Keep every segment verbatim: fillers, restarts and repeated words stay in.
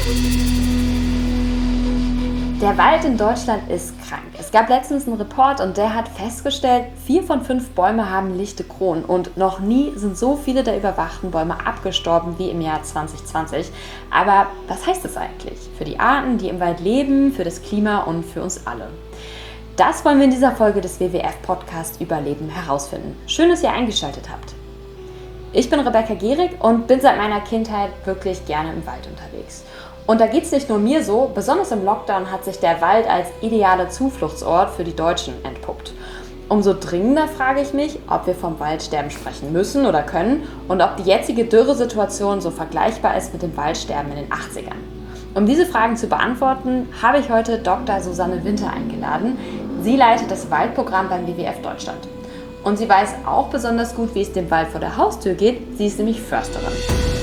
Der Wald in Deutschland ist krank. Es gab letztens einen Report und der hat festgestellt, vier von fünf Bäume haben lichte Kronen und noch nie sind so viele der überwachten Bäume abgestorben wie im Jahr zwanzig zwanzig. Aber was heißt das eigentlich für die Arten, die im Wald leben, für das Klima und für uns alle? Das wollen wir in dieser Folge des W W F-Podcast Überleben herausfinden. Schön, dass ihr eingeschaltet habt. Ich bin Rebecca Gehrig und bin seit meiner Kindheit wirklich gerne im Wald unterwegs. Und da geht es nicht nur mir so, besonders im Lockdown hat sich der Wald als idealer Zufluchtsort für die Deutschen entpuppt. Umso dringender frage ich mich, ob wir vom Waldsterben sprechen müssen oder können und ob die jetzige Dürresituation so vergleichbar ist mit dem Waldsterben in den achtzigern. Um diese Fragen zu beantworten, habe ich heute Doktor Susanne Winter eingeladen. Sie leitet das Waldprogramm beim W W F Deutschland. Und sie weiß auch besonders gut, wie es dem Wald vor der Haustür geht. Sie ist nämlich Försterin.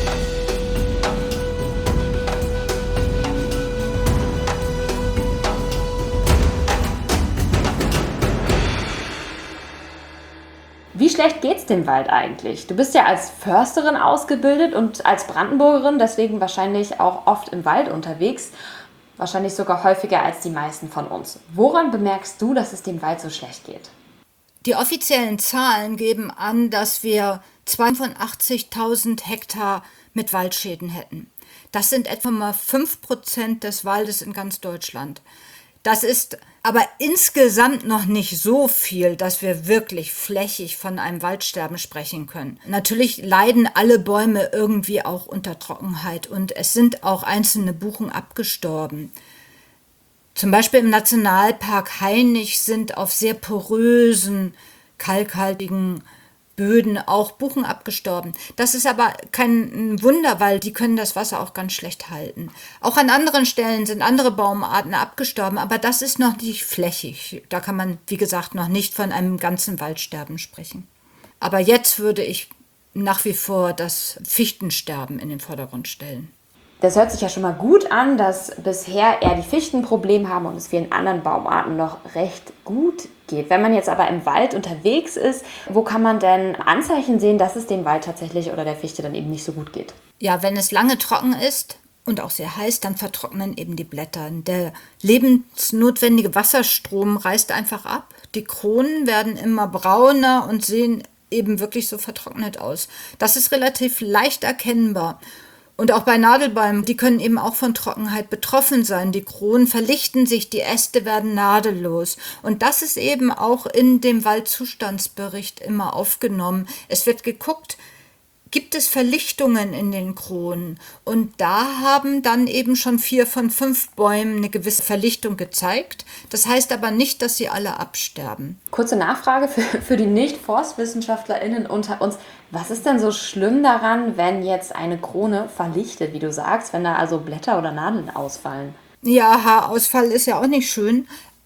Wie schlecht geht's dem Wald eigentlich? Du bist ja als Försterin ausgebildet und als Brandenburgerin deswegen wahrscheinlich auch oft im Wald unterwegs. Wahrscheinlich sogar häufiger als die meisten von uns. Woran bemerkst du, dass es dem Wald so schlecht geht? Die offiziellen Zahlen geben an, dass wir zweiundachtzigtausend Hektar mit Waldschäden hätten. Das sind etwa mal fünf Prozent des Waldes in ganz Deutschland. Das ist aber insgesamt noch nicht so viel, dass wir wirklich flächig von einem Waldsterben sprechen können. Natürlich leiden alle Bäume irgendwie auch unter Trockenheit und es sind auch einzelne Buchen abgestorben. Zum Beispiel im Nationalpark Hainich sind auf sehr porösen, kalkhaltigen Böden auch Buchen abgestorben. Das ist aber kein Wunder, weil die können das Wasser auch ganz schlecht halten. Auch an anderen Stellen sind andere Baumarten abgestorben, aber das ist noch nicht flächig. Da kann man, wie gesagt, noch nicht von einem ganzen Waldsterben sprechen. Aber jetzt würde ich nach wie vor das Fichtensterben in den Vordergrund stellen. Das hört sich ja schon mal gut an, dass bisher eher die Fichten ein Problem haben und es vielen anderen Baumarten noch recht gut geht. Wenn man jetzt aber im Wald unterwegs ist, wo kann man denn Anzeichen sehen, dass es dem Wald tatsächlich oder der Fichte dann eben nicht so gut geht? Ja, wenn es lange trocken ist und auch sehr heiß, dann vertrocknen eben die Blätter. Der lebensnotwendige Wasserstrom reißt einfach ab. Die Kronen werden immer brauner und sehen eben wirklich so vertrocknet aus. Das ist relativ leicht erkennbar. Und auch bei Nadelbäumen, die können eben auch von Trockenheit betroffen sein. Die Kronen verlichten sich, die Äste werden nadellos. Und das ist eben auch in dem Waldzustandsbericht immer aufgenommen. Es wird geguckt, gibt es Verlichtungen in den Kronen? Und da haben dann eben schon vier von fünf Bäumen eine gewisse Verlichtung gezeigt. Das heißt aber nicht, dass sie alle absterben. Kurze Nachfrage für, für die Nicht-ForstwissenschaftlerInnen unter uns. Was ist denn so schlimm daran, wenn jetzt eine Krone verlichtet, wie du sagst, wenn da also Blätter oder Nadeln ausfallen? Ja, Haarausfall ist ja auch nicht schön,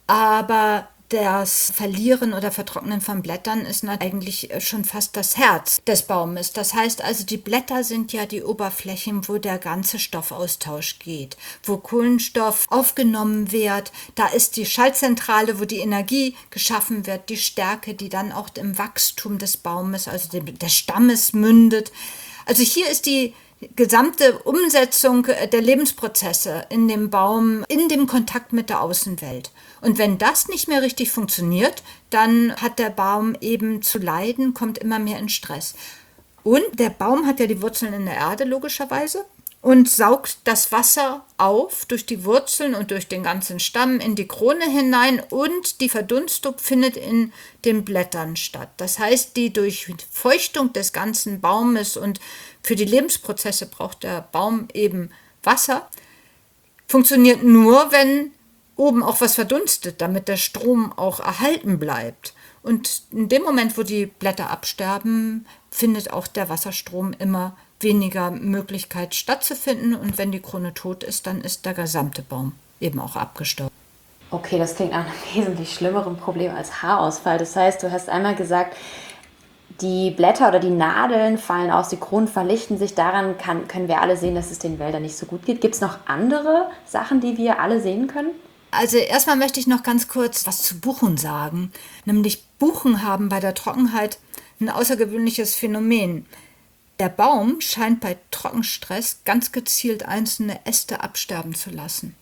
aber das Verlieren oder Vertrocknen von Blättern ist eigentlich schon fast das Herz des Baumes. Das heißt also, die Blätter sind ja die Oberflächen, wo der ganze Stoffaustausch geht, wo Kohlenstoff aufgenommen wird. Da ist die Schaltzentrale, wo die Energie geschaffen wird, die Stärke, die dann auch im Wachstum des Baumes, also des Stammes mündet. Also hier ist die gesamte Umsetzung der Lebensprozesse in dem Baum, in dem Kontakt mit der Außenwelt. Und wenn das nicht mehr richtig funktioniert, dann hat der Baum eben zu leiden, kommt immer mehr in Stress. Und der Baum hat ja die Wurzeln in der Erde logischerweise und saugt das Wasser auf durch die Wurzeln und durch den ganzen Stamm in die Krone hinein und die Verdunstung findet in den Blättern statt. Das heißt, die Durchfeuchtung des ganzen Baumes und für die Lebensprozesse braucht der Baum eben Wasser, funktioniert nur, wenn oben auch was verdunstet, damit der Strom auch erhalten bleibt. Und in dem Moment, wo die Blätter absterben, findet auch der Wasserstrom immer weniger Möglichkeit stattzufinden. Und wenn die Krone tot ist, dann ist der gesamte Baum eben auch abgestorben. Okay, das klingt nach einem wesentlich schlimmeren Problem als Haarausfall. Das heißt, du hast einmal gesagt, die Blätter oder die Nadeln fallen aus, die Kronen verlichten sich. Daran kann, können wir alle sehen, dass es den Wäldern nicht so gut geht. Gibt es noch andere Sachen, die wir alle sehen können? Also erstmal möchte ich noch ganz kurz was zu Buchen sagen. Nämlich Buchen haben bei der Trockenheit ein außergewöhnliches Phänomen. Der Baum scheint bei Trockenstress ganz gezielt einzelne Äste absterben zu lassen.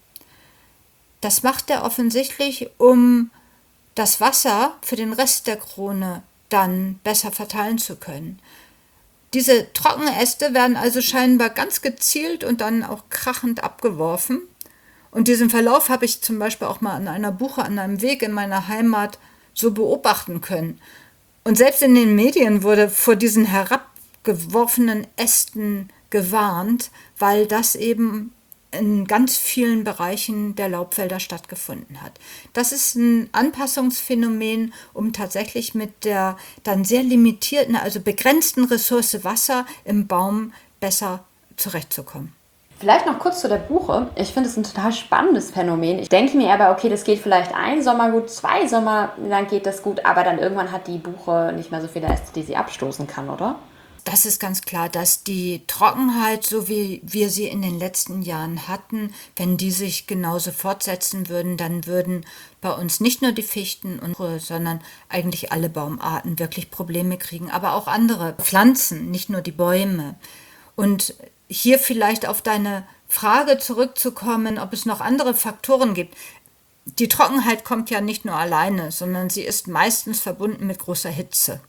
Das macht er offensichtlich, um das Wasser für den Rest der Krone dann besser verteilen zu können. Diese Trockenäste werden also scheinbar ganz gezielt und dann auch krachend abgeworfen. Und diesen Verlauf habe ich zum Beispiel auch mal an einer Buche, an einem Weg in meiner Heimat so beobachten können. Und selbst in den Medien wurde vor diesen herabgeworfenen Ästen gewarnt, weil das eben in ganz vielen Bereichen der Laubwälder stattgefunden hat. Das ist ein Anpassungsphänomen, um tatsächlich mit der dann sehr limitierten, also begrenzten Ressource Wasser im Baum besser zurechtzukommen. Vielleicht noch kurz zu der Buche. Ich finde es ein total spannendes Phänomen. Ich denke mir aber, okay, das geht vielleicht ein Sommer gut, zwei Sommer lang geht das gut, aber dann irgendwann hat die Buche nicht mehr so viele Äste, die sie abstoßen kann, oder? Das ist ganz klar, dass die Trockenheit, so wie wir sie in den letzten Jahren hatten, wenn die sich genauso fortsetzen würden, dann würden bei uns nicht nur die Fichten, und, sondern eigentlich alle Baumarten wirklich Probleme kriegen, aber auch andere Pflanzen, nicht nur die Bäume. Und hier vielleicht auf deine Frage zurückzukommen, ob es noch andere Faktoren gibt. Die Trockenheit kommt ja nicht nur alleine, sondern sie ist meistens verbunden mit großer Hitze.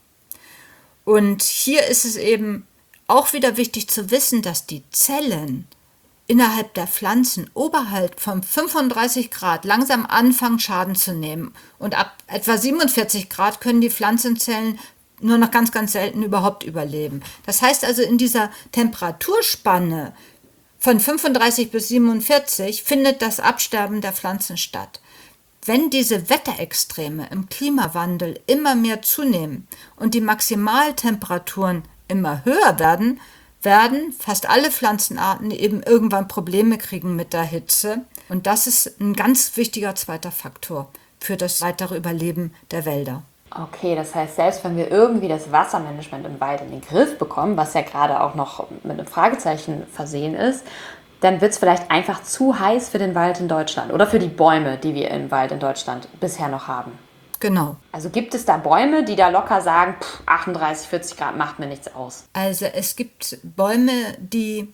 Und hier ist es eben auch wieder wichtig zu wissen, dass die Zellen innerhalb der Pflanzen oberhalb von fünfunddreißig Grad langsam anfangen, Schaden zu nehmen. Und ab etwa siebenundvierzig Grad können die Pflanzenzellen nur noch ganz, ganz selten überhaupt überleben. Das heißt also, in dieser Temperaturspanne von fünfunddreißig bis siebenundvierzig findet das Absterben der Pflanzen statt. Wenn diese Wetterextreme im Klimawandel immer mehr zunehmen und die Maximaltemperaturen immer höher werden, werden fast alle Pflanzenarten eben irgendwann Probleme kriegen mit der Hitze. Und das ist ein ganz wichtiger zweiter Faktor für das weitere Überleben der Wälder. Okay, das heißt, selbst wenn wir irgendwie das Wassermanagement im Wald in den Griff bekommen, was ja gerade auch noch mit einem Fragezeichen versehen ist, dann wird es vielleicht einfach zu heiß für den Wald in Deutschland oder für die Bäume, die wir im Wald in Deutschland bisher noch haben. Genau. Also gibt es da Bäume, die da locker sagen, pff, achtunddreißig, vierzig Grad macht mir nichts aus? Also es gibt Bäume, die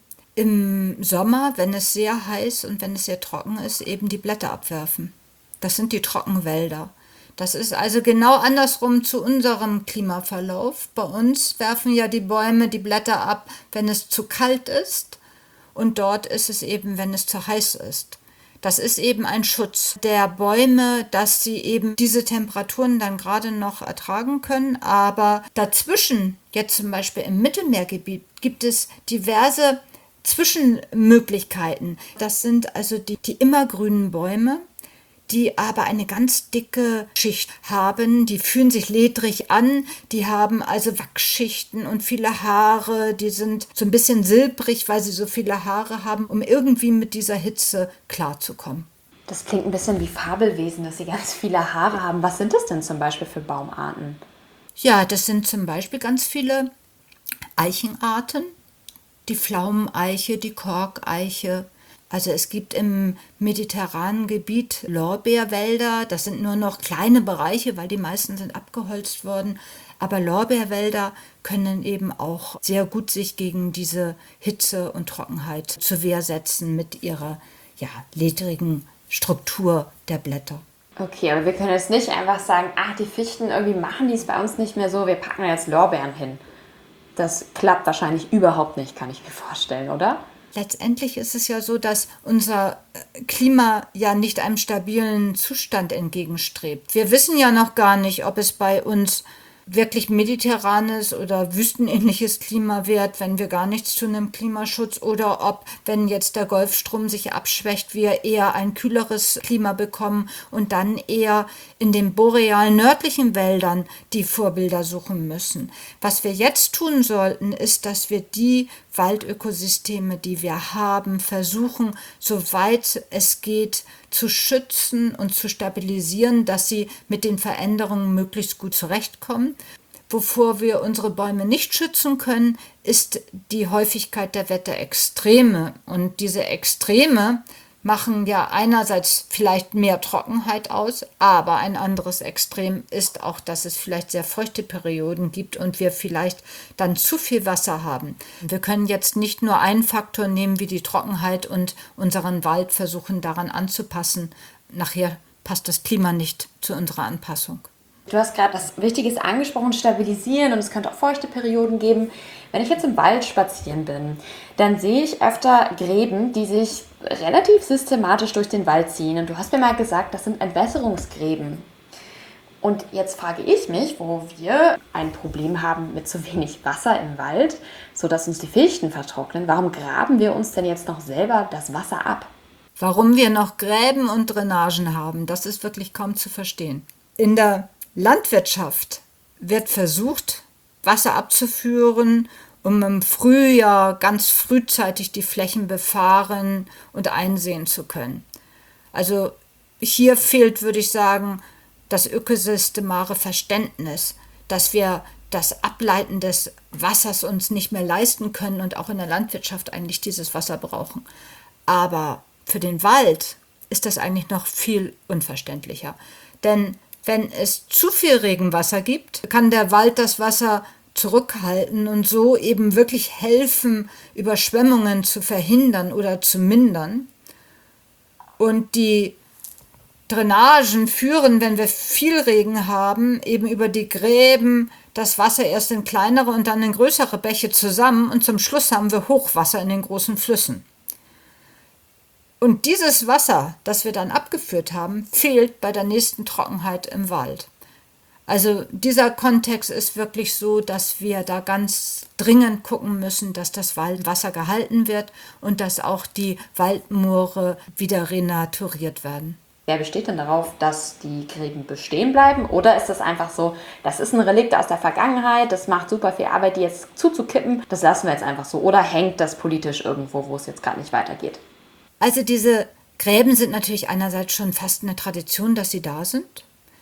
im Sommer, wenn es sehr heiß und wenn es sehr trocken ist, eben die Blätter abwerfen. Das sind die Trockenwälder. Das ist also genau andersrum zu unserem Klimaverlauf. Bei uns werfen ja die Bäume die Blätter ab, wenn es zu kalt ist. Und dort ist es eben, wenn es zu heiß ist. Das ist eben ein Schutz der Bäume, dass sie eben diese Temperaturen dann gerade noch ertragen können. Aber dazwischen, jetzt zum Beispiel im Mittelmeergebiet, gibt es diverse Zwischenmöglichkeiten. Das sind also die, die immergrünen Bäume, die aber eine ganz dicke Schicht haben. Die fühlen sich ledrig an, die haben also Wachsschichten und viele Haare, die sind so ein bisschen silbrig, weil sie so viele Haare haben, um irgendwie mit dieser Hitze klarzukommen. Das klingt ein bisschen wie Fabelwesen, dass sie ganz viele Haare haben. Was sind das denn zum Beispiel für Baumarten? Ja, das sind zum Beispiel ganz viele Eichenarten, die Pflaumeneiche, die Korkeiche. Also es gibt im mediterranen Gebiet Lorbeerwälder, das sind nur noch kleine Bereiche, weil die meisten sind abgeholzt worden. Aber Lorbeerwälder können eben auch sehr gut sich gegen diese Hitze und Trockenheit zur Wehr setzen mit ihrer ja, ledrigen Struktur der Blätter. Okay, aber wir können jetzt nicht einfach sagen, ach, die Fichten, irgendwie machen die es bei uns nicht mehr so, wir packen jetzt Lorbeeren hin. Das klappt wahrscheinlich überhaupt nicht, kann ich mir vorstellen, oder? Letztendlich ist es ja so, dass unser Klima ja nicht einem stabilen Zustand entgegenstrebt. Wir wissen ja noch gar nicht, ob es bei uns wirklich mediterranes oder wüstenähnliches Klima wird, wenn wir gar nichts tun im Klimaschutz, oder ob, wenn jetzt der Golfstrom sich abschwächt, wir eher ein kühleres Klima bekommen und dann eher in den borealen nördlichen Wäldern die Vorbilder suchen müssen. Was wir jetzt tun sollten, ist, dass wir die Waldökosysteme, die wir haben, versuchen, soweit es geht, zu schützen und zu stabilisieren, dass sie mit den Veränderungen möglichst gut zurechtkommen. Wovor wir unsere Bäume nicht schützen können, ist die Häufigkeit der Wetterextreme. Und diese Extreme machen ja einerseits vielleicht mehr Trockenheit aus, aber ein anderes Extrem ist auch, dass es vielleicht sehr feuchte Perioden gibt und wir vielleicht dann zu viel Wasser haben. Wir können jetzt nicht nur einen Faktor nehmen wie die Trockenheit und unseren Wald versuchen daran anzupassen. Nachher passt das Klima nicht zu unserer Anpassung. Du hast gerade das Wichtiges angesprochen, stabilisieren, und es könnte auch feuchte Perioden geben. Wenn ich jetzt im Wald spazieren bin, dann sehe ich öfter Gräben, die sich relativ systematisch durch den Wald ziehen. Und du hast mir mal gesagt, das sind Entwässerungsgräben. Und jetzt frage ich mich, wo wir ein Problem haben mit zu wenig Wasser im Wald, sodass uns die Fichten vertrocknen, warum graben wir uns denn jetzt noch selber das Wasser ab? Warum wir noch Gräben und Drainagen haben, das ist wirklich kaum zu verstehen. In der Landwirtschaft wird versucht, Wasser abzuführen, um im Frühjahr ganz frühzeitig die Flächen befahren und einsehen zu können. Also hier fehlt, würde ich sagen, das ökosystemare Verständnis, dass wir das Ableiten des Wassers uns nicht mehr leisten können und auch in der Landwirtschaft eigentlich dieses Wasser brauchen. Aber für den Wald ist das eigentlich noch viel unverständlicher. Denn wenn es zu viel Regenwasser gibt, kann der Wald das Wasser zurückhalten und so eben wirklich helfen, Überschwemmungen zu verhindern oder zu mindern. Und die Drainagen führen, wenn wir viel Regen haben, eben über die Gräben das Wasser erst in kleinere und dann in größere Bäche zusammen und zum Schluss haben wir Hochwasser in den großen Flüssen. Und dieses Wasser, das wir dann abgeführt haben, fehlt bei der nächsten Trockenheit im Wald. Also dieser Kontext ist wirklich so, dass wir da ganz dringend gucken müssen, dass das Waldwasser gehalten wird und dass auch die Waldmoore wieder renaturiert werden. Wer besteht denn darauf, dass die Gräben bestehen bleiben? Oder ist das einfach so, das ist ein Relikt aus der Vergangenheit, das macht super viel Arbeit, die jetzt zuzukippen, das lassen wir jetzt einfach so? Oder hängt das politisch irgendwo, wo es jetzt gerade nicht weitergeht? Also diese Gräben sind natürlich einerseits schon fast eine Tradition, dass sie da sind.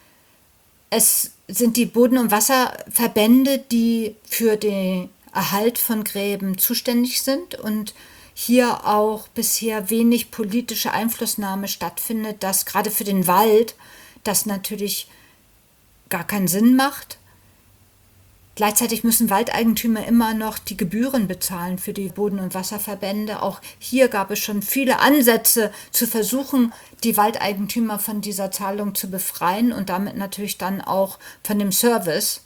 Es sind die Boden- und Wasserverbände, die für den Erhalt von Gräben zuständig sind und hier auch bisher wenig politische Einflussnahme stattfindet, dass gerade für den Wald das natürlich gar keinen Sinn macht. Gleichzeitig müssen Waldeigentümer immer noch die Gebühren bezahlen für die Boden- und Wasserverbände. Auch hier gab es schon viele Ansätze zu versuchen, die Waldeigentümer von dieser Zahlung zu befreien und damit natürlich dann auch von dem Service,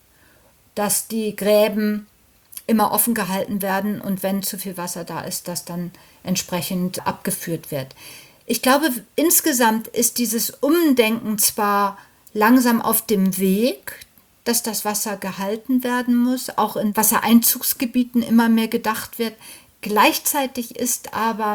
dass die Gräben immer offen gehalten werden und wenn zu viel Wasser da ist, dass dann entsprechend abgeführt wird. Ich glaube, insgesamt ist dieses Umdenken zwar langsam auf dem Weg, dass das Wasser gehalten werden muss, auch in Wassereinzugsgebieten immer mehr gedacht wird. Gleichzeitig ist aber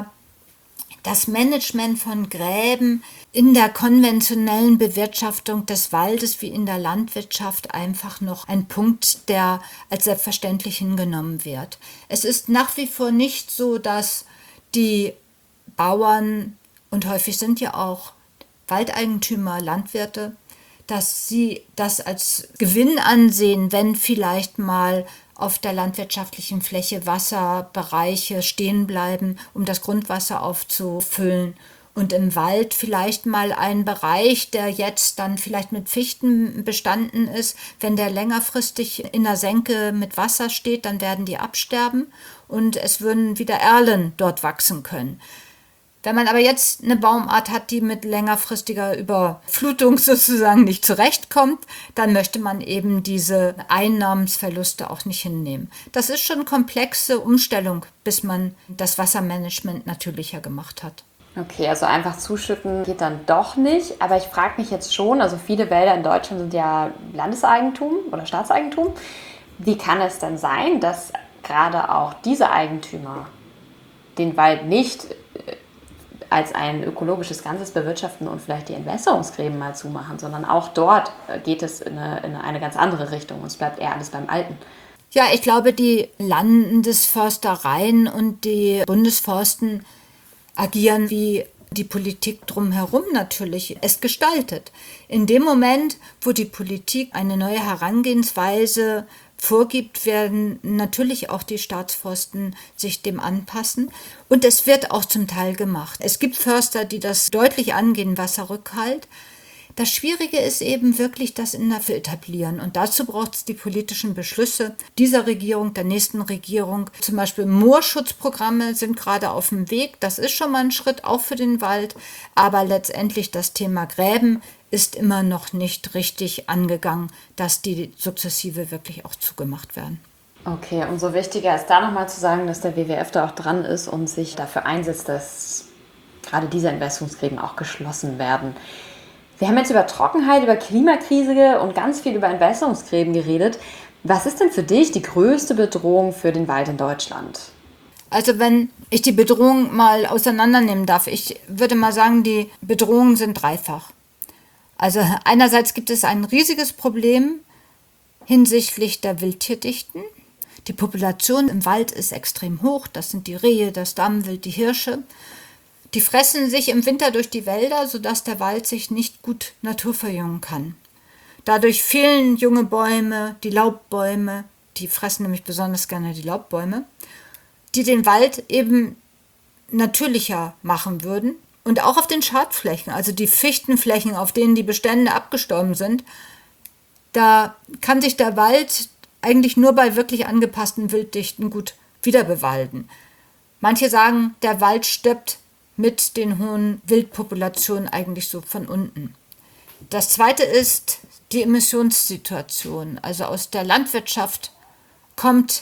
das Management von Gräben in der konventionellen Bewirtschaftung des Waldes wie in der Landwirtschaft einfach noch ein Punkt, der als selbstverständlich hingenommen wird. Es ist nach wie vor nicht so, dass die Bauern, und häufig sind ja auch Waldeigentümer, Landwirte, dass sie das als Gewinn ansehen, wenn vielleicht mal auf der landwirtschaftlichen Fläche Wasserbereiche stehen bleiben, um das Grundwasser aufzufüllen. Und im Wald vielleicht mal ein Bereich, der jetzt dann vielleicht mit Fichten bestanden ist, wenn der längerfristig in der Senke mit Wasser steht, dann werden die absterben und es würden wieder Erlen dort wachsen können. Wenn man aber jetzt eine Baumart hat, die mit längerfristiger Überflutung sozusagen nicht zurechtkommt, dann möchte man eben diese Einnahmensverluste auch nicht hinnehmen. Das ist schon eine komplexe Umstellung, bis man das Wassermanagement natürlicher gemacht hat. Okay, also einfach zuschütten geht dann doch nicht. Aber ich frage mich jetzt schon, also viele Wälder in Deutschland sind ja Landeseigentum oder Staatseigentum. Wie kann es denn sein, dass gerade auch diese Eigentümer den Wald nicht als ein ökologisches Ganzes bewirtschaften und vielleicht die Entwässerungsgräben mal zumachen, sondern auch dort geht es in eine, in eine ganz andere Richtung und es bleibt eher alles beim Alten? Ja, ich glaube, die Landesförstereien und die Bundesforsten agieren wie die Politik drumherum natürlich es gestaltet. In dem Moment, wo die Politik eine neue Herangehensweise vorgibt, werden natürlich auch die Staatsforsten sich dem anpassen. Und es wird auch zum Teil gemacht. Es gibt Förster, die das deutlich angehen, Wasserrückhalt. Das Schwierige ist eben wirklich das in der etablieren. Und dazu braucht es die politischen Beschlüsse dieser Regierung, der nächsten Regierung. Zum Beispiel Moorschutzprogramme sind gerade auf dem Weg. Das ist schon mal ein Schritt, auch für den Wald. Aber letztendlich das Thema Gräben ist immer noch nicht richtig angegangen, dass die sukzessive wirklich auch zugemacht werden. Okay, umso wichtiger ist da nochmal zu sagen, dass der W W F da auch dran ist und sich dafür einsetzt, dass gerade diese Entwässerungsgräben auch geschlossen werden. Wir haben jetzt über Trockenheit, über Klimakrise und ganz viel über Entwässerungsgräben geredet. Was ist denn für dich die größte Bedrohung für den Wald in Deutschland? Also wenn ich die Bedrohung mal auseinandernehmen darf, ich würde mal sagen, die Bedrohungen sind dreifach. Also einerseits gibt es ein riesiges Problem hinsichtlich der Wildtierdichten. Die Population im Wald ist extrem hoch. Das sind die Rehe, das Dammwild, die Hirsche. Die fressen sich im Winter durch die Wälder, sodass der Wald sich nicht gut naturverjüngen kann. Dadurch fehlen junge Bäume, die Laubbäume, die fressen nämlich besonders gerne die Laubbäume, die den Wald eben natürlicher machen würden. Und auch auf den Schadflächen, also die Fichtenflächen, auf denen die Bestände abgestorben sind, da kann sich der Wald eigentlich nur bei wirklich angepassten Wilddichten gut wiederbewalden. Manche sagen, der Wald stirbt mit den hohen Wildpopulationen eigentlich so von unten. Das zweite ist die Emissionssituation. Also aus der Landwirtschaft kommt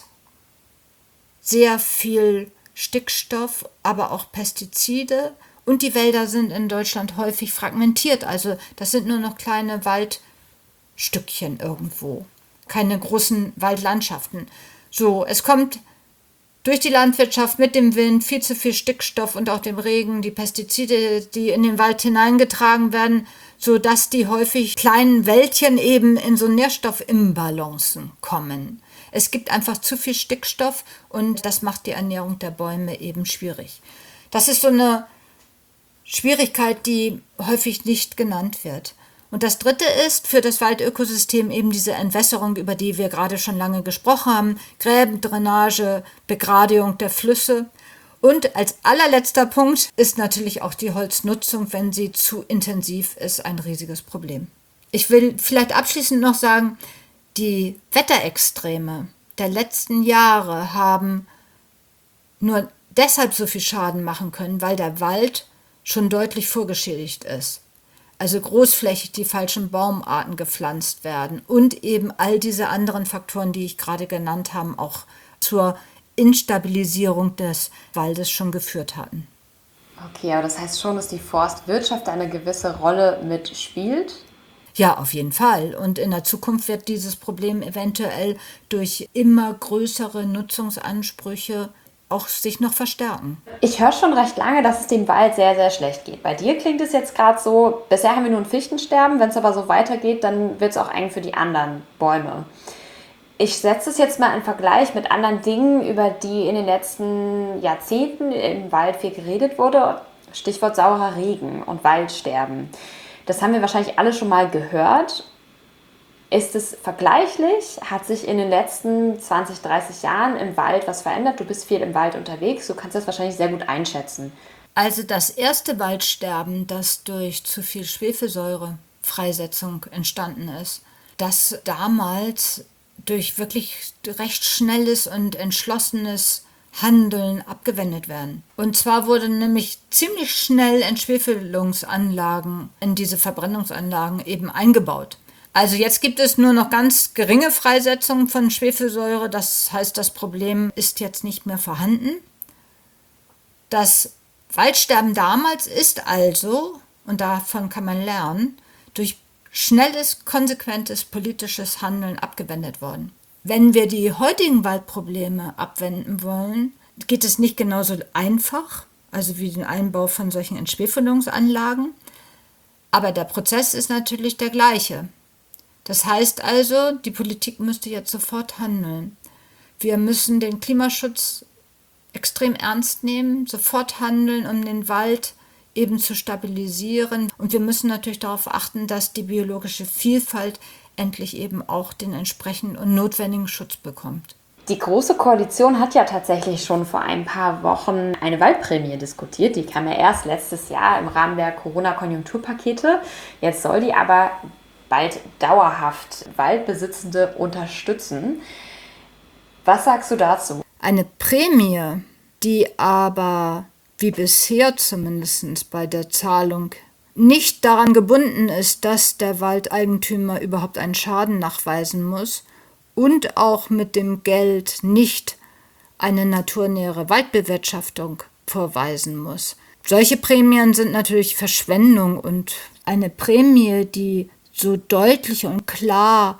sehr viel Stickstoff, aber auch Pestizide. Und die Wälder sind in Deutschland häufig fragmentiert. Also das sind nur noch kleine Waldstückchen irgendwo. Keine großen Waldlandschaften. So, es kommt durch die Landwirtschaft mit dem Wind viel zu viel Stickstoff und auch dem Regen, die Pestizide, die in den Wald hineingetragen werden, sodass die häufig kleinen Wäldchen eben in so Nährstoffimbalancen kommen. Es gibt einfach zu viel Stickstoff und das macht die Ernährung der Bäume eben schwierig. Das ist so eine Schwierigkeit, die häufig nicht genannt wird. Und das Dritte ist für das Waldökosystem eben diese Entwässerung, über die wir gerade schon lange gesprochen haben, Gräben, Drainage, Begradigung der Flüsse. Und als allerletzter Punkt ist natürlich auch die Holznutzung, wenn sie zu intensiv ist, ein riesiges Problem. Ich will vielleicht abschließend noch sagen, die Wetterextreme der letzten Jahre haben nur deshalb so viel Schaden machen können, weil der Wald schon deutlich vorgeschädigt ist. Also großflächig die falschen Baumarten gepflanzt werden und eben all diese anderen Faktoren, die ich gerade genannt habe, auch zur Instabilisierung des Waldes schon geführt hatten. Okay, aber das heißt schon, dass die Forstwirtschaft eine gewisse Rolle mitspielt? Ja, auf jeden Fall. Und in der Zukunft wird dieses Problem eventuell durch immer größere Nutzungsansprüche auch sich noch verstärken. Ich höre schon recht lange, dass es dem Wald sehr, sehr schlecht geht. Bei dir klingt es jetzt gerade so, bisher haben wir nur ein Fichtensterben, wenn es aber so weitergeht, dann wird es auch eng für die anderen Bäume. Ich setze es jetzt mal in Vergleich mit anderen Dingen, über die in den letzten Jahrzehnten im Wald viel geredet wurde. Stichwort saurer Regen und Waldsterben. Das haben wir wahrscheinlich alle schon mal gehört. Ist es vergleichlich? Hat sich in den letzten zwanzig, dreißig Jahren im Wald was verändert? Du bist viel im Wald unterwegs, du kannst das wahrscheinlich sehr gut einschätzen. Also das erste Waldsterben, das durch zu viel Schwefelsäurefreisetzung entstanden ist, das damals durch wirklich recht schnelles und entschlossenes Handeln abgewendet werden. Und zwar wurden nämlich ziemlich schnell Entschwefelungsanlagen in diese Verbrennungsanlagen eben eingebaut. Also jetzt gibt es nur noch ganz geringe Freisetzung von Schwefelsäure. Das heißt, das Problem ist jetzt nicht mehr vorhanden. Das Waldsterben damals ist also, und davon kann man lernen, durch schnelles, konsequentes politisches Handeln abgewendet worden. Wenn wir die heutigen Waldprobleme abwenden wollen, geht es nicht genauso einfach, also wie den Einbau von solchen Entschwefelungsanlagen. Aber der Prozess ist natürlich der gleiche. Das heißt also, die Politik müsste jetzt sofort handeln. Wir müssen den Klimaschutz extrem ernst nehmen, sofort handeln, um den Wald eben zu stabilisieren. Und wir müssen natürlich darauf achten, dass die biologische Vielfalt endlich eben auch den entsprechenden und notwendigen Schutz bekommt. Die Große Koalition hat ja tatsächlich schon vor ein paar Wochen eine Waldprämie diskutiert. Die kam ja erst letztes Jahr im Rahmen der Corona-Konjunkturpakete. Jetzt soll die aber bald dauerhaft Waldbesitzende unterstützen. Was sagst du dazu? Eine Prämie, die aber, wie bisher zumindest bei der Zahlung, nicht daran gebunden ist, dass der Waldeigentümer überhaupt einen Schaden nachweisen muss und auch mit dem Geld nicht eine naturnähere Waldbewirtschaftung vorweisen muss. Solche Prämien sind natürlich Verschwendung, und eine Prämie, die so deutlich und klar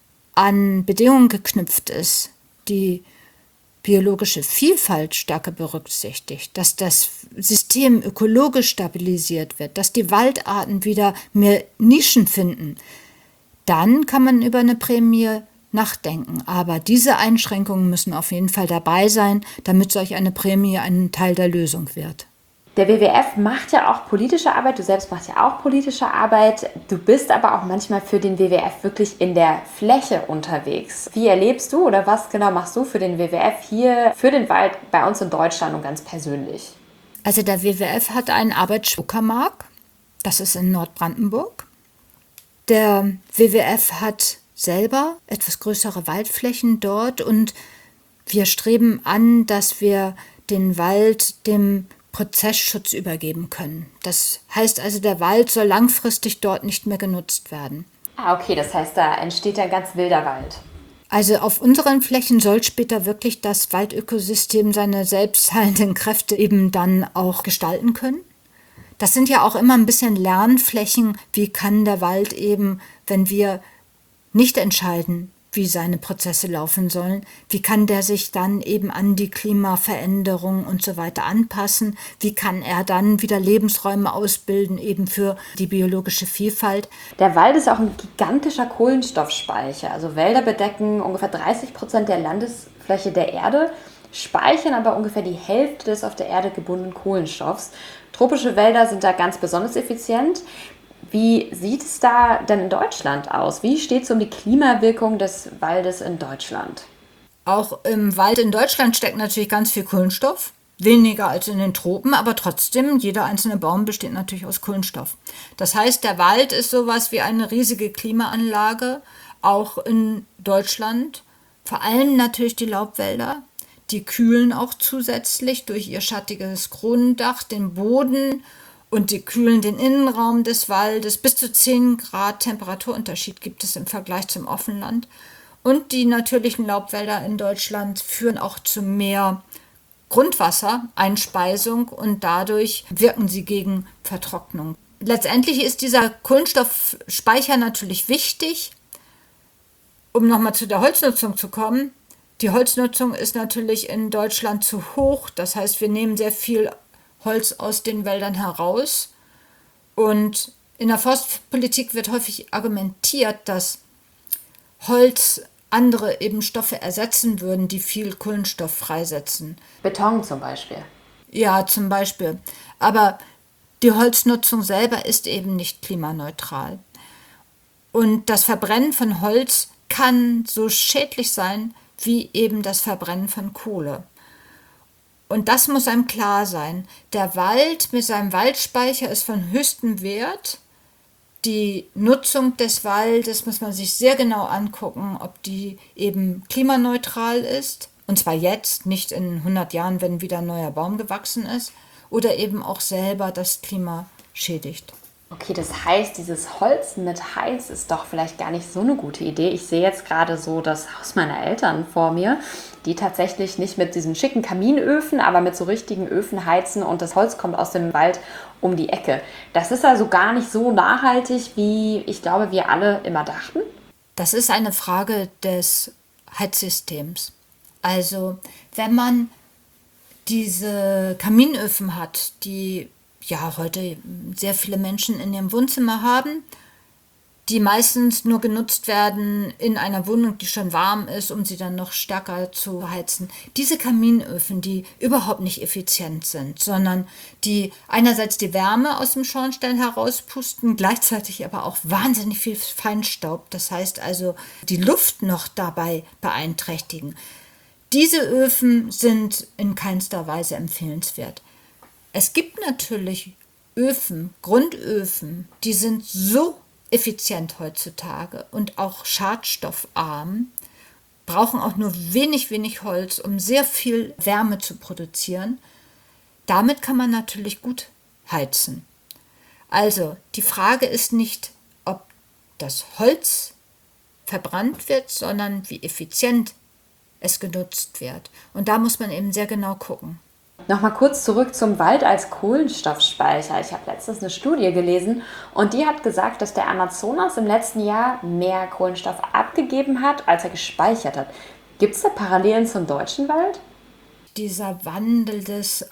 an Bedingungen geknüpft ist, die biologische Vielfalt stärker berücksichtigt, dass das System ökologisch stabilisiert wird, dass die Waldarten wieder mehr Nischen finden, dann kann man über eine Prämie nachdenken. Aber diese Einschränkungen müssen auf jeden Fall dabei sein, damit solch eine Prämie ein Teil der Lösung wird. Der W W F macht ja auch politische Arbeit, du selbst machst ja auch politische Arbeit. Du bist aber auch manchmal für den W W F wirklich in der Fläche unterwegs. Wie erlebst du oder was genau machst du für den W W F hier, für den Wald bei uns in Deutschland und ganz persönlich? Also der W W F hat einen Arbeitsschutz-Uckermark, das ist in Nordbrandenburg. Der W W F hat selber etwas größere Waldflächen dort, und wir streben an, dass wir den Wald dem Prozessschutz übergeben können. Das heißt also, der Wald soll langfristig dort nicht mehr genutzt werden. Ah, okay, das heißt, da entsteht ein ganz wilder Wald. Also auf unseren Flächen soll später wirklich das Waldökosystem seine selbstheilenden Kräfte eben dann auch gestalten können. Das sind ja auch immer ein bisschen Lernflächen. Wie kann der Wald eben, wenn wir nicht entscheiden, wie seine Prozesse laufen sollen, wie kann der sich dann eben an die Klimaveränderung und so weiter anpassen, wie kann er dann wieder Lebensräume ausbilden, eben für die biologische Vielfalt. Der Wald ist auch ein gigantischer Kohlenstoffspeicher. Also Wälder bedecken ungefähr dreißig Prozent der Landesfläche der Erde, speichern aber ungefähr die Hälfte des auf der Erde gebundenen Kohlenstoffs. Tropische Wälder sind da ganz besonders effizient. Wie sieht es da denn in Deutschland aus? Wie steht es um die Klimawirkung des Waldes in Deutschland? Auch im Wald in Deutschland steckt natürlich ganz viel Kohlenstoff, weniger als in den Tropen, aber trotzdem, jeder einzelne Baum besteht natürlich aus Kohlenstoff. Das heißt, der Wald ist sowas wie eine riesige Klimaanlage, auch in Deutschland, vor allem natürlich die Laubwälder. Die kühlen auch zusätzlich durch ihr schattiges Kronendach den Boden, und die kühlen den Innenraum des Waldes. Bis zu zehn Grad Temperaturunterschied gibt es im Vergleich zum Offenland. Und die natürlichen Laubwälder in Deutschland führen auch zu mehr Grundwassereinspeisung, und dadurch wirken sie gegen Vertrocknung. Letztendlich ist dieser Kohlenstoffspeicher natürlich wichtig, um nochmal zu der Holznutzung zu kommen. Die Holznutzung ist natürlich in Deutschland zu hoch. Das heißt, wir nehmen sehr viel Holz aus den Wäldern heraus. Und in der Forstpolitik wird häufig argumentiert, dass Holz andere eben Stoffe ersetzen würden, die viel Kohlenstoff freisetzen. Beton zum Beispiel. Ja, zum Beispiel. Aber die Holznutzung selber ist eben nicht klimaneutral. Und das Verbrennen von Holz kann so schädlich sein wie eben das Verbrennen von Kohle. Und das muss einem klar sein. Der Wald mit seinem Waldspeicher ist von höchstem Wert. Die Nutzung des Waldes muss man sich sehr genau angucken, ob die eben klimaneutral ist. Und zwar jetzt, nicht in hundert Jahren, wenn wieder ein neuer Baum gewachsen ist. Oder eben auch selber das Klima schädigt. Okay, das heißt, dieses Holz mit Heiz ist doch vielleicht gar nicht so eine gute Idee. Ich sehe jetzt gerade so das Haus meiner Eltern vor mir, die tatsächlich nicht mit diesen schicken Kaminöfen, aber mit so richtigen Öfen heizen, und das Holz kommt aus dem Wald um die Ecke. Das ist also gar nicht so nachhaltig, wie ich glaube, wir alle immer dachten. Das ist eine Frage des Heizsystems. Also, wenn man diese Kaminöfen hat, die ja heute sehr viele Menschen in ihrem Wohnzimmer haben, die meistens nur genutzt werden in einer Wohnung, die schon warm ist, um sie dann noch stärker zu heizen. Diese Kaminöfen, die überhaupt nicht effizient sind, sondern die einerseits die Wärme aus dem Schornstein herauspusten, gleichzeitig aber auch wahnsinnig viel Feinstaub, das heißt also die Luft noch dabei beeinträchtigen. Diese Öfen sind in keinster Weise empfehlenswert. Es gibt natürlich Öfen, Grundöfen, die sind so effizient heutzutage und auch schadstoffarm, brauchen auch nur wenig, wenig Holz, um sehr viel Wärme zu produzieren. Damit kann man natürlich gut heizen. Also die Frage ist nicht, ob das Holz verbrannt wird, sondern wie effizient es genutzt wird. Und da muss man eben sehr genau gucken. Nochmal kurz zurück zum Wald als Kohlenstoffspeicher. Ich habe letztens eine Studie gelesen und die hat gesagt, dass der Amazonas im letzten Jahr mehr Kohlenstoff abgegeben hat, als er gespeichert hat. Gibt es da Parallelen zum deutschen Wald? Dieser Wandel des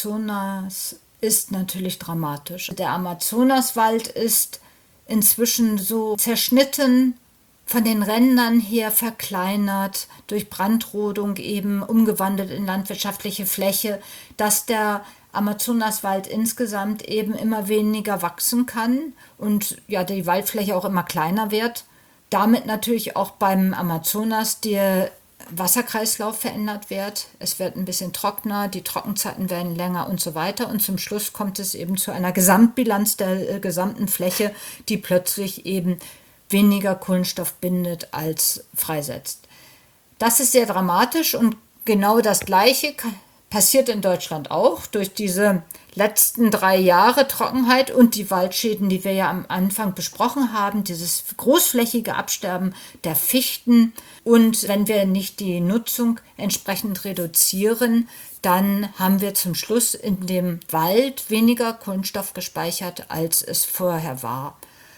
Amazonas ist natürlich dramatisch. Der Amazonaswald ist inzwischen so zerschnitten, von den Rändern her verkleinert, durch Brandrodung eben umgewandelt in landwirtschaftliche Fläche, dass der Amazonaswald insgesamt eben immer weniger wachsen kann und ja die Waldfläche auch immer kleiner wird. Damit natürlich auch beim Amazonas der Wasserkreislauf verändert wird. Es wird ein bisschen trockener, die Trockenzeiten werden länger und so weiter. Und zum Schluss kommt es eben zu einer Gesamtbilanz der äh, gesamten Fläche, die plötzlich eben weniger Kohlenstoff bindet als freisetzt. Das ist sehr dramatisch und genau das Gleiche passiert in Deutschland auch durch diese letzten drei Jahre Trockenheit und die Waldschäden, die wir ja am Anfang besprochen haben, dieses großflächige Absterben der Fichten. Und wenn wir nicht die Nutzung entsprechend reduzieren, dann haben wir zum Schluss in dem Wald weniger Kohlenstoff gespeichert, als es vorher war.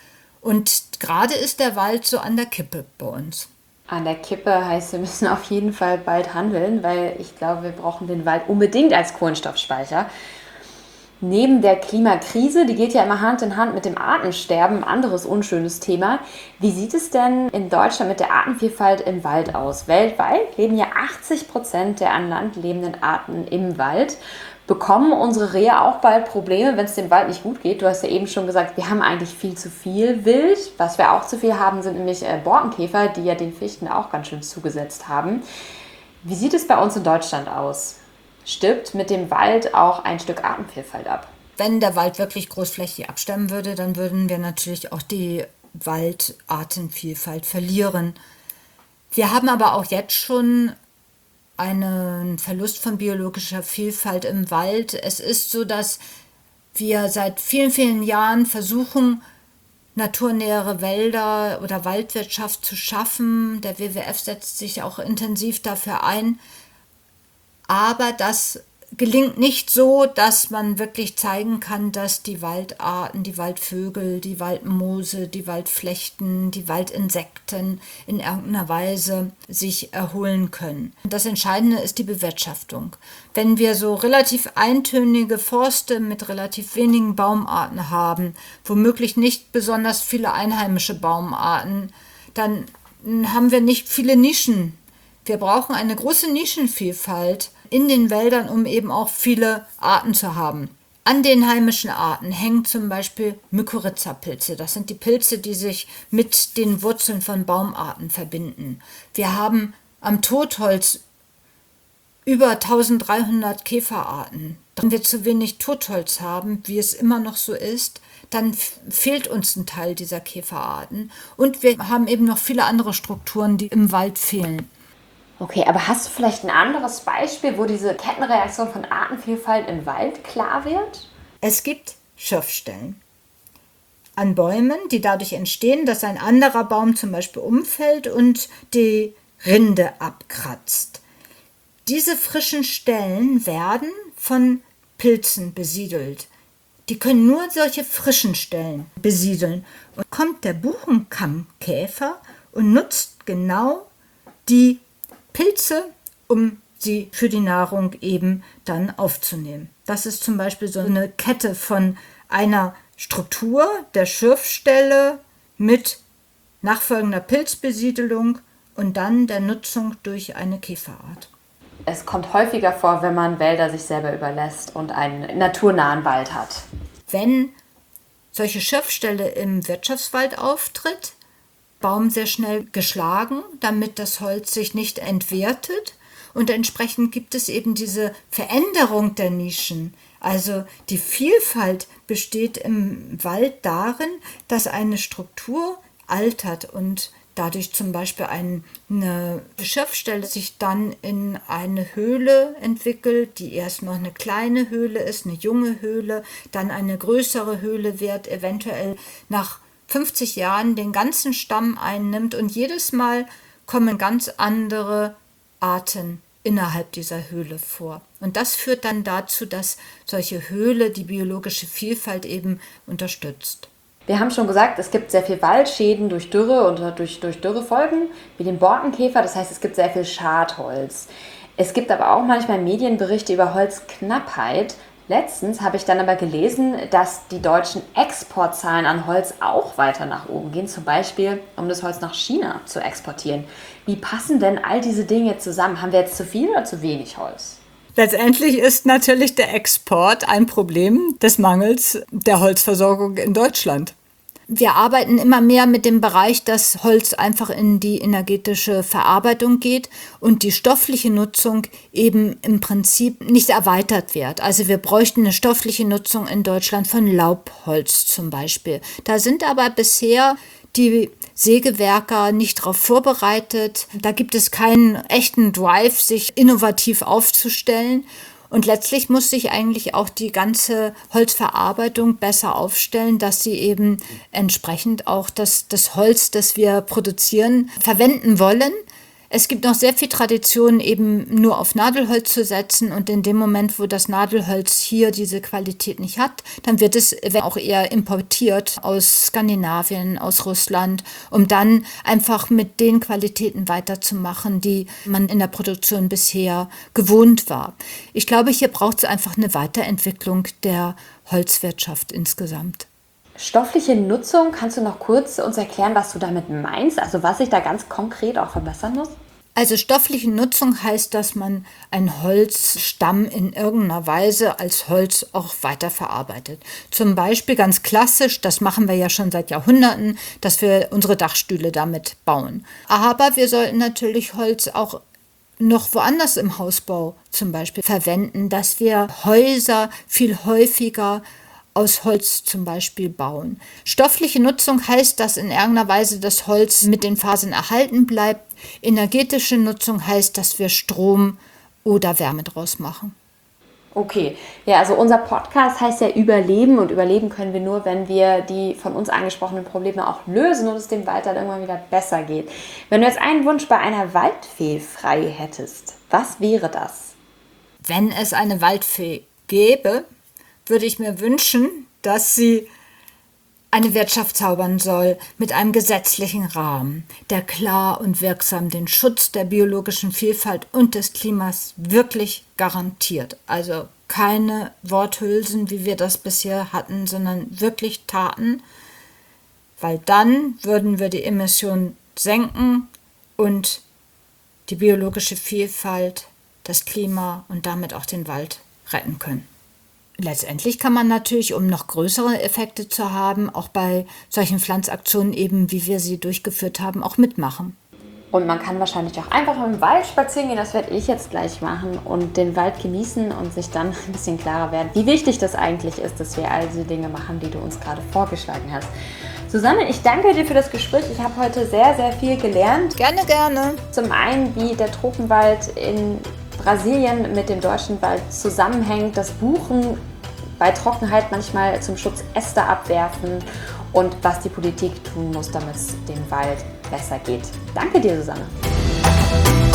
Und gerade ist der Wald so an der Kippe bei uns. An der Kippe heißt, wir müssen auf jeden Fall bald handeln, weil ich glaube, wir brauchen den Wald unbedingt als Kohlenstoffspeicher. Neben der Klimakrise, die geht ja immer Hand in Hand mit dem Artensterben, ein anderes unschönes Thema. Wie sieht es denn in Deutschland mit der Artenvielfalt im Wald aus? Weltweit leben ja achtzig Prozent der an Land lebenden Arten im Wald. Bekommen unsere Rehe auch bald Probleme, wenn es dem Wald nicht gut geht? Du hast ja eben schon gesagt, wir haben eigentlich viel zu viel Wild. Was wir auch zu viel haben, sind nämlich äh, Borkenkäfer, die ja den Fichten auch ganz schön zugesetzt haben. Wie sieht es bei uns in Deutschland aus? Stirbt mit dem Wald auch ein Stück Artenvielfalt ab? Wenn der Wald wirklich großflächig absterben würde, dann würden wir natürlich auch die Waldartenvielfalt verlieren. Wir haben aber auch jetzt schon einen Verlust von biologischer Vielfalt im Wald. Es ist so, dass wir seit vielen, vielen Jahren versuchen, naturnähere Wälder oder Waldwirtschaft zu schaffen. Der W W F setzt sich auch intensiv dafür ein. Aber das gelingt nicht so, dass man wirklich zeigen kann, dass die Waldarten, die Waldvögel, die Waldmoose, die Waldflechten, die Waldinsekten in irgendeiner Weise sich erholen können. Das Entscheidende ist die Bewirtschaftung. Wenn wir so relativ eintönige Forste mit relativ wenigen Baumarten haben, womöglich nicht besonders viele einheimische Baumarten, dann haben wir nicht viele Nischen. Wir brauchen eine große Nischenvielfalt in den Wäldern, um eben auch viele Arten zu haben. An den heimischen Arten hängen zum Beispiel Mykorrhiza-Pilze. Das sind die Pilze, die sich mit den Wurzeln von Baumarten verbinden. Wir haben am Totholz über eintausenddreihundert Käferarten. Wenn wir zu wenig Totholz haben, wie es immer noch so ist, dann fehlt uns ein Teil dieser Käferarten. Und wir haben eben noch viele andere Strukturen, die im Wald fehlen. Okay, aber hast du vielleicht ein anderes Beispiel, wo diese Kettenreaktion von Artenvielfalt im Wald klar wird? Es gibt Schürfstellen an Bäumen, die dadurch entstehen, dass ein anderer Baum zum Beispiel umfällt und die Rinde abkratzt. Diese frischen Stellen werden von Pilzen besiedelt. Die können nur solche frischen Stellen besiedeln. Und kommt der Buchenkammkäfer und nutzt genau die Pilze, um sie für die Nahrung eben dann aufzunehmen. Das ist zum Beispiel so eine Kette von einer Struktur der Schürfstelle mit nachfolgender Pilzbesiedelung und dann der Nutzung durch eine Käferart. Es kommt häufiger vor, wenn man Wälder sich selber überlässt und einen naturnahen Wald hat. Wenn solche Schürfstelle im Wirtschaftswald auftritt, Baum sehr schnell geschlagen, damit das Holz sich nicht entwertet. Und entsprechend gibt es eben diese Veränderung der Nischen. Also die Vielfalt besteht im Wald darin, dass eine Struktur altert und dadurch zum Beispiel eine Schürfstelle sich dann in eine Höhle entwickelt, die erst noch eine kleine Höhle ist, eine junge Höhle, dann eine größere Höhle wird, eventuell nach fünfzig Jahren den ganzen Stamm einnimmt und jedes Mal kommen ganz andere Arten innerhalb dieser Höhle vor. Und das führt dann dazu, dass solche Höhle die biologische Vielfalt eben unterstützt. Wir haben schon gesagt, es gibt sehr viel Waldschäden durch Dürre und durch, durch Dürrefolgen, wie den Borkenkäfer. Das heißt, es gibt sehr viel Schadholz. Es gibt aber auch manchmal Medienberichte über Holzknappheit. Letztens habe ich dann aber gelesen, dass die deutschen Exportzahlen an Holz auch weiter nach oben gehen, zum Beispiel um das Holz nach China zu exportieren. Wie passen denn all diese Dinge zusammen? Haben wir jetzt zu viel oder zu wenig Holz? Letztendlich ist natürlich der Export ein Problem des Mangels der Holzversorgung in Deutschland. Wir arbeiten immer mehr mit dem Bereich, dass Holz einfach in die energetische Verarbeitung geht und die stoffliche Nutzung eben im Prinzip nicht erweitert wird. Also wir bräuchten eine stoffliche Nutzung in Deutschland von Laubholz zum Beispiel. Da sind aber bisher die Sägewerker nicht darauf vorbereitet. Da gibt es keinen echten Drive, sich innovativ aufzustellen. Und letztlich muss sich eigentlich auch die ganze Holzverarbeitung besser aufstellen, dass sie eben entsprechend auch das, das Holz, das wir produzieren, verwenden wollen. Es gibt noch sehr viel Tradition, eben nur auf Nadelholz zu setzen. Und in dem Moment, wo das Nadelholz hier diese Qualität nicht hat, dann wird es auch eher importiert aus Skandinavien, aus Russland, um dann einfach mit den Qualitäten weiterzumachen, die man in der Produktion bisher gewohnt war. Ich glaube, hier braucht es einfach eine Weiterentwicklung der Holzwirtschaft insgesamt. Stoffliche Nutzung, kannst du noch kurz uns erklären, was du damit meinst? Also was sich da ganz konkret auch verbessern muss? Also stoffliche Nutzung heißt, dass man einen Holzstamm in irgendeiner Weise als Holz auch weiterverarbeitet. Zum Beispiel ganz klassisch, das machen wir ja schon seit Jahrhunderten, dass wir unsere Dachstühle damit bauen. Aber wir sollten natürlich Holz auch noch woanders im Hausbau zum Beispiel verwenden, dass wir Häuser viel häufiger aus Holz zum Beispiel bauen. Stoffliche Nutzung heißt, dass in irgendeiner Weise das Holz mit den Fasern erhalten bleibt. Energetische Nutzung heißt, dass wir Strom oder Wärme draus machen. Okay, ja, also unser Podcast heißt ja Überleben und überleben können wir nur, wenn wir die von uns angesprochenen Probleme auch lösen und es dem Wald dann irgendwann wieder besser geht. Wenn du jetzt einen Wunsch bei einer Waldfee frei hättest, was wäre das? Wenn es eine Waldfee gäbe, würde ich mir wünschen, dass sie eine Wirtschaft zaubern soll mit einem gesetzlichen Rahmen, der klar und wirksam den Schutz der biologischen Vielfalt und des Klimas wirklich garantiert. Also keine Worthülsen, wie wir das bisher hatten, sondern wirklich Taten, weil dann würden wir die Emissionen senken und die biologische Vielfalt, das Klima und damit auch den Wald retten können. Letztendlich kann man natürlich, um noch größere Effekte zu haben, auch bei solchen Pflanzaktionen eben, wie wir sie durchgeführt haben, auch mitmachen. Und man kann wahrscheinlich auch einfach im Wald spazieren gehen, das werde ich jetzt gleich machen und den Wald genießen und sich dann ein bisschen klarer werden, wie wichtig das eigentlich ist, dass wir all diese Dinge machen, die du uns gerade vorgeschlagen hast. Susanne, ich danke dir für das Gespräch. Ich habe heute sehr, sehr viel gelernt. Gerne, gerne. Zum einen, wie der Tropenwald in Brasilien mit dem deutschen Wald zusammenhängt, dass Buchen bei Trockenheit manchmal zum Schutz Äste abwerfen und was die Politik tun muss, damit es dem Wald besser geht. Danke dir, Susanne.